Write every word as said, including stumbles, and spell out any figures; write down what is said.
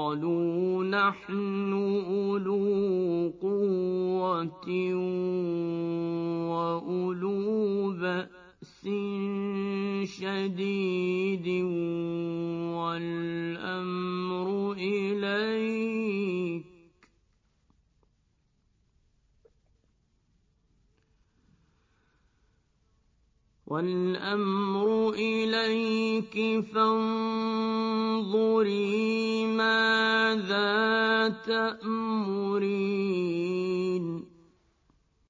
قَالُوا نَحْنُ أُولُو قُوَّةٍ وَأُولُو بَأْسٍ شَدِيدٍ وَالْأَمْرُ إِلَيْكِ وَالْأَمْرُ إِلَيْكِ فَانظُرِي مَاذَا تَأْمُرِينَ